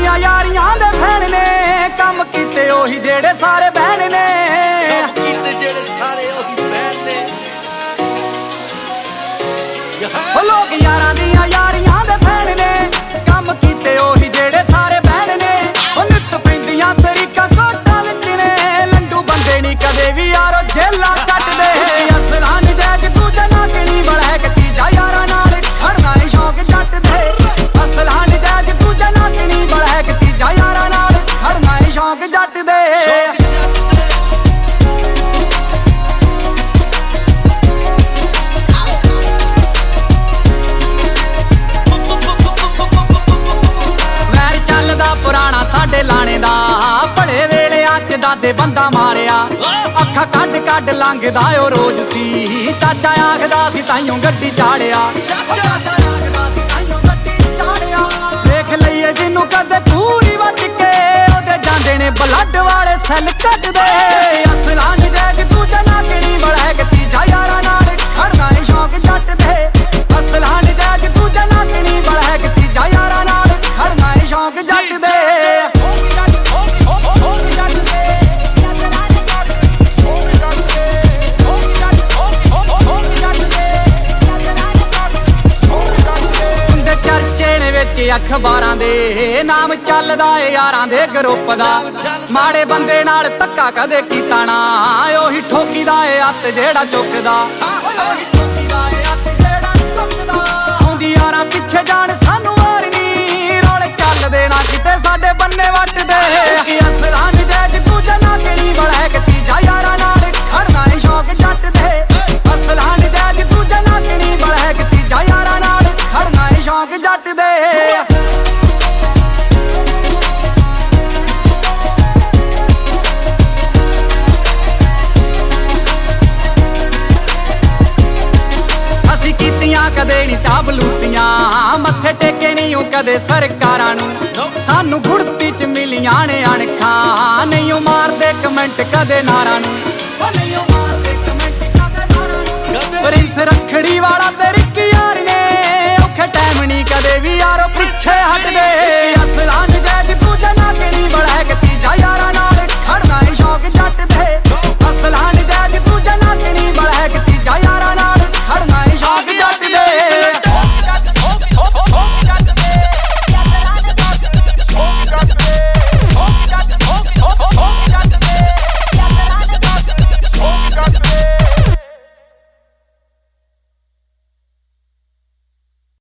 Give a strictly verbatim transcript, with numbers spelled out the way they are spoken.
ਦੀਆਂ ਯਾਰੀਆਂ ਦੇ ਫੈਨ ਨੇ ਕੰਮ ਕੀਤੇ ਉਹੀ ਜਿਹੜੇ ਸਾਰੇ ਬਹਿਣ ਨੇ ਕੰਮ ਕੀਤੇ ਜਿਹੜੇ ਸਾਰੇ ਉਹੀ ਬਹਿਣ ਨੇ ਉਹ ਲੋਕ ਯਾਰਾਂ ਦੀਆਂ ਯਾਰੀਆਂ ਦੇ ਫੈਨ ਨੇ ਕੰਮ ਕੀਤੇ ਉਹੀ ਜਿਹੜੇ ਸਾਰੇ ਬਹਿਣ ਨੇ ਉਹ ਨਿੱਤ ਪੈਂਦੀਆਂ ਤਰੀਕਾਂ ਕੋਟਾਂ ਵਿੱਚ ਨੇ ਲੰਡੂ ਬੰਦੇ ਨਹੀਂ ਕਦੇ ਵੀ ਯਾਰੋ ਜੇਲਾਂ ਕੱਟਦੇ ਅਸਲਾਂ ਨਜਾਇਜ਼ ਤੂੰ ਜਨਾ ਕਿਣੀ ਬੜਾ ਕਿ ਤੀਜਾ ਯਾਰਾਂ ਨਾਲ ਖੜਨਾ ਏ ਸ਼ੌਕ ਜੱਟ ਦੇ ਅਸਲਾਂ ਨਜਾਇਜ਼ ਤੂੰ ਜਨਾ ਕਿਣੀ ਬੜਾ ਕਿ ਤੀਜਾ ਯਾਰਾਂ ਨਾਲ ਖੜਨਾ ਏ ਸ਼ੌਕ ਜੱਟ ਦੇ ਪੁਰਾਣਾ ਸਾਡੇ ਲਾਣੇ ਦਾ ਭਲੇ ਵੇਲਿਆਂ ਚ ਦਾਦੇ ਬੰਦਾ ਮਾਰਿਆ ਅੱਖਾਂ ਕੱਢ ਕੱਢ ਲੰਘਦਾ ਓ ਰੋਜ਼ ਸੀ ਚਾਚਾ ਆਖਦਾ ਸੀ ਤਾਈਓ ਗੱਡੀ ਚਾੜਿਆ ਚਾਚਾ ਆਖਦਾ ਸੀ ਤਾਈਓ ਗੱਡੀ ਚਾੜਿਆ ਦੇਖ ਲਈਏ ਜਿਹਨੂੰ ਕਦੇ ਪੂਰੀ ਵੱਟ ਕੇ ਉਹਦੇ ਜਾਂਦੇ ਨੇ ਬਲੱਡ ਵਾਲੇ ਸੈੱਲ ਕੱਟਦੇ ਅਸਲਾਂ ਨਜਾਇਜ਼ ਤੂੰ ਜਨਾ ਕਿਹੜੀ ਬੜਾ ਕਿ ਤੀਜਾ ਯਾਰਾਂ ਨਾਲ ਖੜਨਾ ਏ ਸ਼ੌਕ ਜੱਟ ਦੇ ਅਸਲਾਂ ਨਜਾਇਜ਼ ਤੂੰ ਜਨਾ ਕਿਹੜੀ ਬੜਾ ਕਿ ਤੀਜਾ ਯਾਰਾਂ ਨਾਲ ਖੜਨਾ ਏ ਸ਼ੌਕ ਜੱਟ ਦੇ ਅਖਬਾਰਾਂ ਦੇ ਨਾਮ ਚੱਲਦਾ ਏ ਯਾਰਾਂ ਦੇ ਗਰੁੱਪ ਦਾ ਮਾੜੇ ਬੰਦੇ ਨਾਲ ਧੱਕਾ ਕਦੇ ਕੀਤਾ ਨਾ ਉਹੀ ਠੋਕੀਦਾ ਏ ਅੱਤ ਜਿਹੜਾ ਚੁੱਕਦਾ ਆਉਂਦੀ ਯਾਰਾਂ ਪਿੱਛੇ ਜਾਣ ਸਾਨੂੰ ਵਾਰ ਨੀ ਰੋਲੇ ਚੱਲਦੇ ਨਾ ਕਿਤੇ ਸਾਡੇ ਬੰਨੇ ਵੱਟਦੇ ਅਸਲਾਂ ਨਜਾਇਜ਼ ਤੂੰ ਜਨਾ ਕਿਹੜੀ ਬੜਾ ਕਿ ਤੀਜਾ ਯਾਰਾਂ ਨਾਲ ਖੜਨਾ ਏ ਸ਼ੌਕ ਜੱਟ ਦੇ ਅਸਲਾਂ ਨਜਾਇਜ਼ ਤੂੰ ਜਨਾ ਕਿਹੜੀ ਬੜਾ ਕਿ ਤੀਜਾ ਯਾਰਾਂ ਨਾਲ ਖੜਨਾ ਏ ਸ਼ੌਕ ਜੱਟ ਦੇ ਕਦੇ ਨੀ ਚਾਬਲੂਸੀਆਂ ਮੱਥੇ ਟੇਕੇ ਨਹੀਂ ਉਹ ਕਦੇ ਸਰਕਾਰਾਂ ਨੂੰ ਸਾਨੂੰ ਗੁੜਤੀ ਚ ਮਿਲੀਆਂ ਨੇ ਅਣਖਾਂ ਨਹੀਂ ਉਹ ਮਾਰਦੇ ਕਮੈਂਟ ਕਦੇ ਨਾਰਾਂ ਨੂੰ ਨਹੀਂ ਉਹ ਮਾਰਦੇ ਕਮੈਂਟ ਕਦੇ ਨਾਰਾਂ ਨੂੰ ਪ੍ਰਿੰਸ ਰੱਖੜੀ ਵਾਲਾ ਤੇਰੀ ਕੀ ਯਾਰ ਨੇ ਔਖੇ ਟਾਈਮ ਨਹੀਂ ਕਦੇ ਵੀ ਯਾਰੋ ਪਿੱਛੇ ਹਟਦੇ ਅਸਲਾਂ ਨਜਾਇਜ਼ ਤੂੰ ਜਨਾ ਕਿਹੜੀ ਬੜਾ ਕਿ ਤੀਜਾ ਯਾਰਾਂ ਨਾਲ